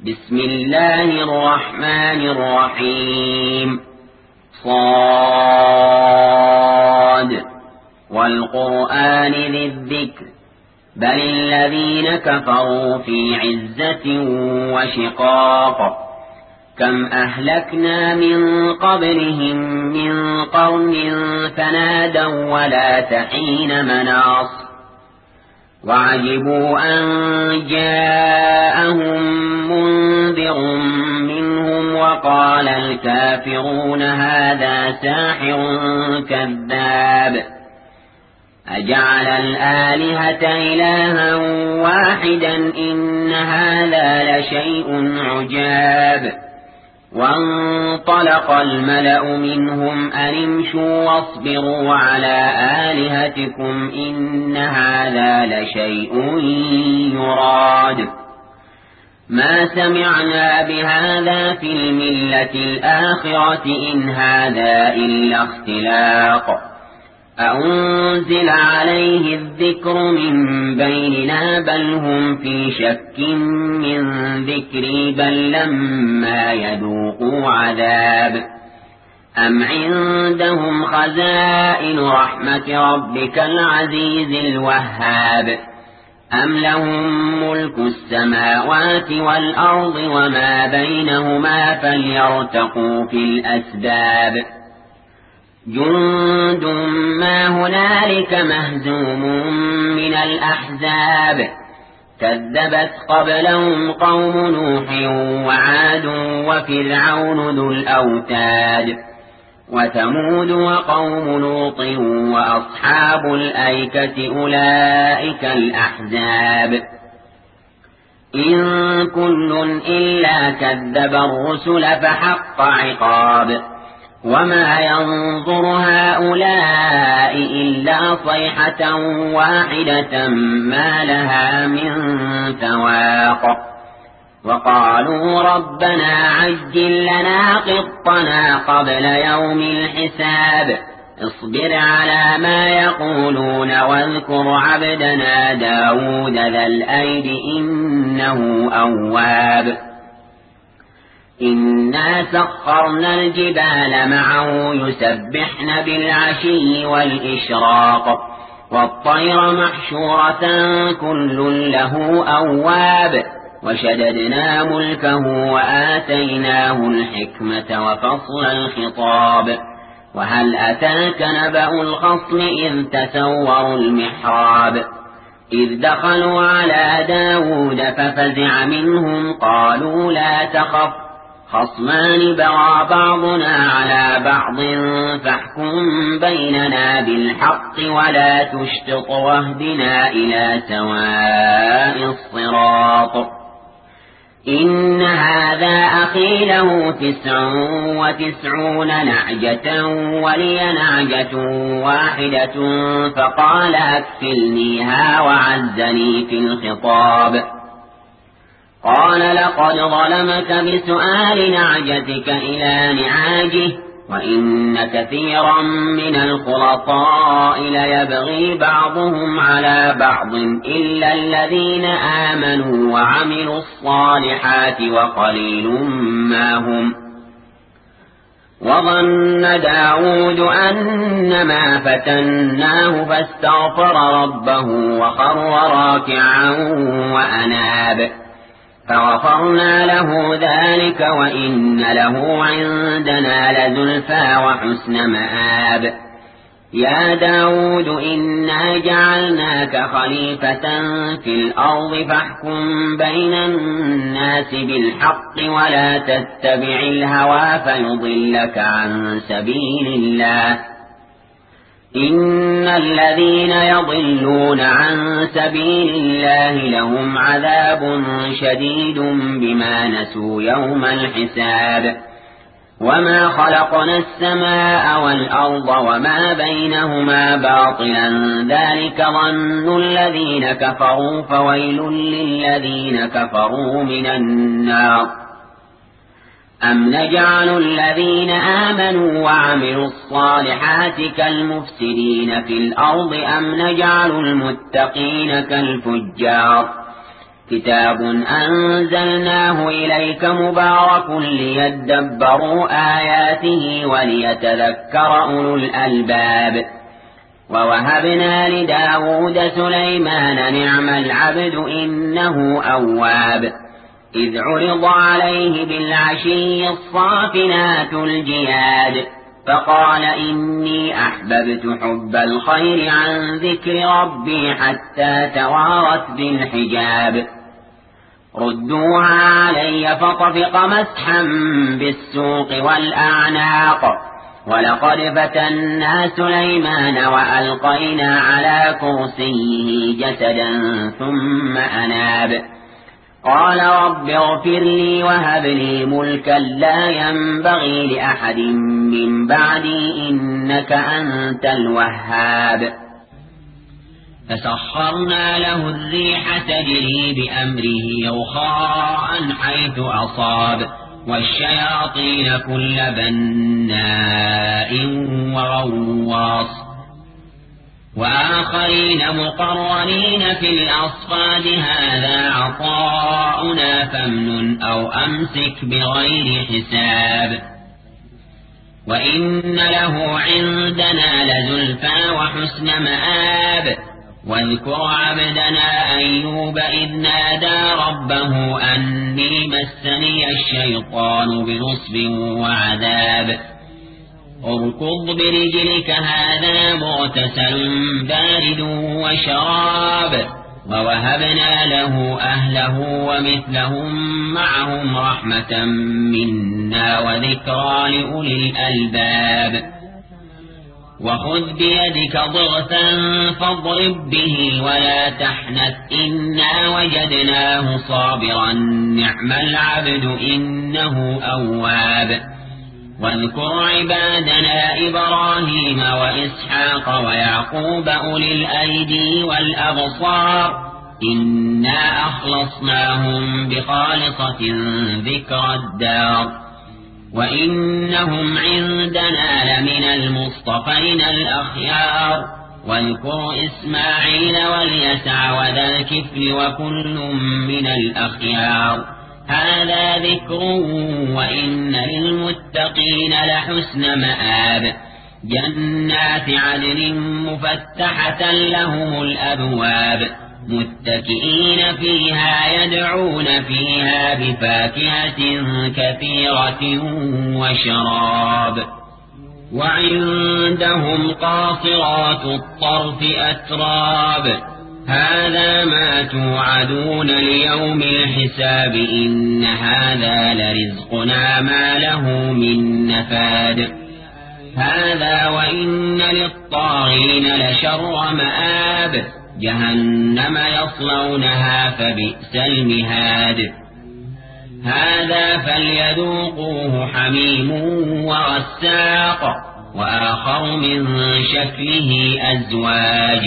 بسم الله الرحمن الرحيم صاد والقرآن ذي الذكر بل الذين كفروا في عزة وشقاق كم أهلكنا من قبلهم من قرن فنادوا ولا تحين مناص وعجبوا أن جاءهم منذر منهم وقال الكافرون هذا ساحر كذاب أجعل الآلهة إلها واحدا إن هذا لشيء عجاب وانطلق الملأ منهم أن امشوا واصبروا على آلهتكم إن هذا لشيء يراد ما سمعنا بهذا في الملة الآخرة إن هذا إلا اختلاق أنزل عليه الذكر من بيننا بل هم في شك من ذكري بل لما يذوقوا عذاب أم عندهم خزائن رحمة ربك العزيز الوهاب أم لهم ملك السماوات والأرض وما بينهما فليرتقوا في الأسباب جند ما هنالك مهزوم من الأحزاب كذبت قبلهم قوم نوح وعاد وفرعون ذو الأوتاد وثمود وقوم لوط وأصحاب الأيكة أولئك الأحزاب إن كل إلا كذب الرسل فحق عقاب وما ينظر هؤلاء إلا صيحة واحدة ما لها من فواق وقالوا ربنا عجل لنا قطنا قبل يوم الحساب اصبر على ما يقولون واذكر عبدنا داود ذا الأيد إنه أواب إنا سخرنا الجبال معه يسبحن بالعشي والإشراق والطير محشورة كل له أواب وشددنا ملكه وآتيناه الحكمة وفصل الخطاب وهل أتاك نبأ الخصم إذ تسوروا المحراب إذ دخلوا على داود ففزع منهم قالوا لا تخف خصمان بغى بعضنا على بعض فاحكم بيننا بالحق ولا تشتط واهدنا إلى سواء الصراط إن هذا أخي له 99 نعجة ولي نعجة واحدة فقال أكفلنيها وعزني في الخطاب قال لقد ظلمك بسؤال نعجتك إلى نعاجه وإن كثيرا من الخلطاء ليبغي بعضهم على بعض إلا الذين آمنوا وعملوا الصالحات وقليل ما هم وظن داود أنما فتناه فاستغفر ربه وخر راكعا وأناب فغفرنا له ذلك وإن له عندنا لزلفى وحسن مآب يا داود إنا جعلناك خليفة في الأرض فاحكم بين الناس بالحق ولا تتبع الهوى فيضلك عن سبيل الله إن الذين يضلون عن سبيل الله لهم عذاب شديد بما نسوا يوم الحساب وما خلقنا السماء والأرض وما بينهما باطلا ذلك ظن الذين كفروا فويل للذين كفروا من النار أم نجعل الذين آمنوا وعملوا الصالحات كالمفسدين في الأرض أم نجعل المتقين كالفجار كتاب أنزلناه إليك مبارك ليدبروا آياته وليتذكر أولو الألباب ووهبنا لداود سليمان نعم العبد إنه أواب إذ عرض عليه بالعشي الصافنات الجياد فقال إني أحببت حب الخير عن ذكر ربي حتى توارت بالحجاب ردوها علي فطفق مسحا بالسوق والأعناق ولقد فتنا سليمان وألقينا على كرسيه جسدا ثم أناب قال رب اغفر لي وهب لي ملكا لا ينبغي لأحد من بعدي إنك أنت الوهاب فسخرنا له الريح تجري بأمره رخاء حيث أصاب والشياطين كل بناء وغواص وآخرين مقرنين في الأصفاد هذا عطاؤنا فامنن أو أمسك بغير حساب وإن له عندنا لزلفى وحسن مآب واذكر عبدنا أيوب إذ نادى ربه أني مسني الشيطان بنصب وعذاب اركض برجلك هذا مغتسل بارد وشراب ووهبنا له أهله ومثلهم معهم رحمة منا وذكرى لأولي الألباب وخذ بيدك ضغثا فاضرب به ولا تحنث إنا وجدناه صابرا نعم العبد إنه أواب واذكر عبادنا إبراهيم وإسحاق ويعقوب أولي الأيدي والأبصار إنا أخلصناهم بخالصة ذكر الدار وإنهم عندنا لمن المصطفين الأخيار واذكر إسماعيل واليسع وذا الكفل وكل من الأخيار هذا ذكر وإن للمتقين لحسن مآب جنات عدن مفتحة لهم الأبواب متكئين فيها يدعون فيها بفاكهة كثيرة وشراب وعندهم قاصرات الطرف أتراب هذا ما توعدون ليوم الحساب إن هذا لرزقنا ما له من نفاد هذا وإن للطاغين لشر مآب جهنم يصلونها فبئس المهاد هذا فليذوقوه حميم وغساق وآخر من شكله أزواج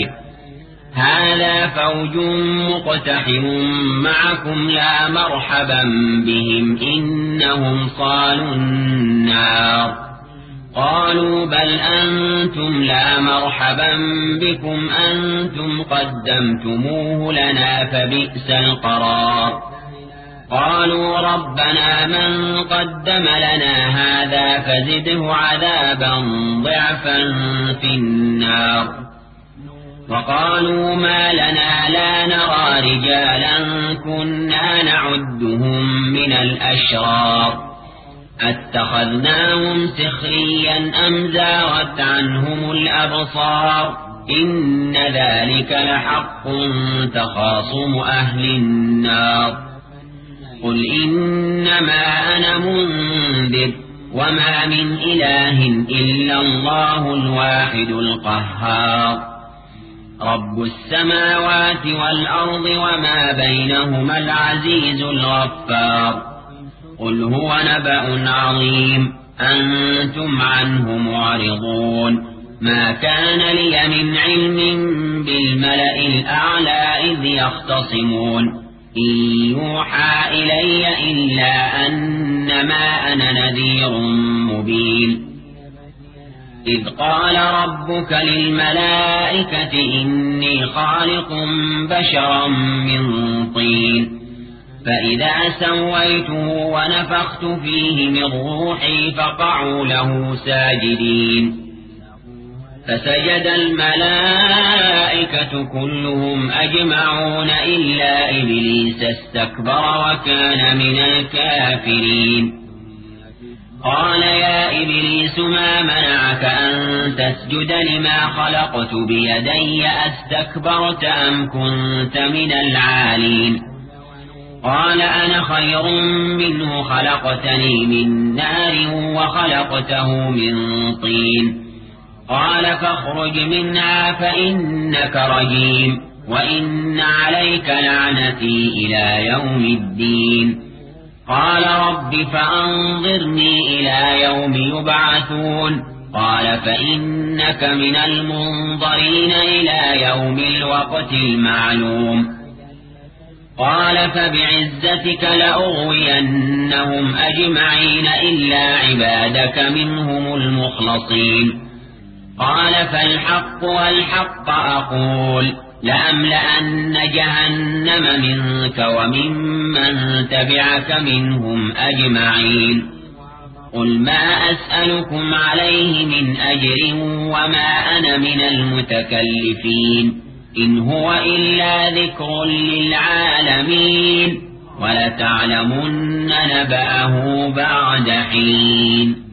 هذا فوج مقتحم معكم لا مرحبا بهم إنهم صالوا النار قالوا بل أنتم لا مرحبا بكم أنتم قدمتموه لنا فبئس القرار قالوا ربنا من قدم لنا هذا فزده عذابا ضعفا في النار وقالوا ما لنا لا نرى رجالا كنا نعدهم من الأشرار اتخذناهم سخريا أم زاغت عنهم الأبصار إن ذلك لحق تخاصم أهل النار قل إنما أنا منذر وما من إله إلا الله الواحد القهار رب السماوات والأرض وما بينهما العزيز الغفار قل هو نبأ عظيم أنتم عنه معرضون ما كان لي من علم بالملأ الأعلى إذ يختصمون إن يوحى إلي إلا أنما أنا نذير مبين إذ قال ربك للملائكة إني خالق بشرا من طين فإذا سويته ونفخت فيه من روحي فقعوا له ساجدين فسجد الملائكة كلهم أجمعون إلا إبليس استكبر وكان من الكافرين قال يا إبليس ما منعك أن تسجد لما خلقت بيدي أستكبرت أم كنت من العالين قال أنا خير منه خلقتني من نار وخلقته من طين قال فاخرج منها فإنك رجيم وإن عليك لعنتي إلى يوم الدين قال رب فأنظرني إلى يوم يبعثون قال فإنك من المنظرين إلى يوم الوقت المعلوم قال فبعزتك لأغوينهم أجمعين إلا عبادك منهم المخلصين قال فالحق والحق أقول لأملأن جهنم منك وممن تبعك منهم أجمعين قل ما أسألكم عليه من أجر وما أنا من المتكلفين إن هو إلا ذكر للعالمين ولتعلمن نبأه بعد حين